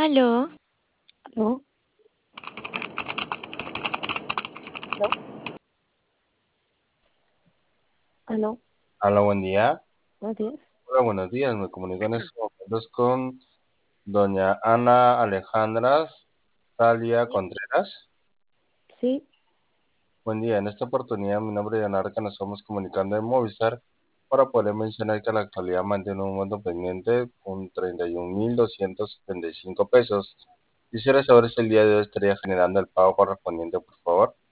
Aló, ¿No? ¿No? ¿Aló? Hola, buen día. Buenos días. Hola, buenos días. Me comunico en estos momentos con doña Ana Alejandra Talia Sí. Contreras. Sí, Buen día. En esta oportunidad, mi nombre es Leonardo, nos estamos comunicando en Movistar para poder mencionar que a la actualidad mantiene un monto pendiente con 31.275 pesos. Quisiera saber si el día de hoy estaría generando el pago correspondiente, por favor.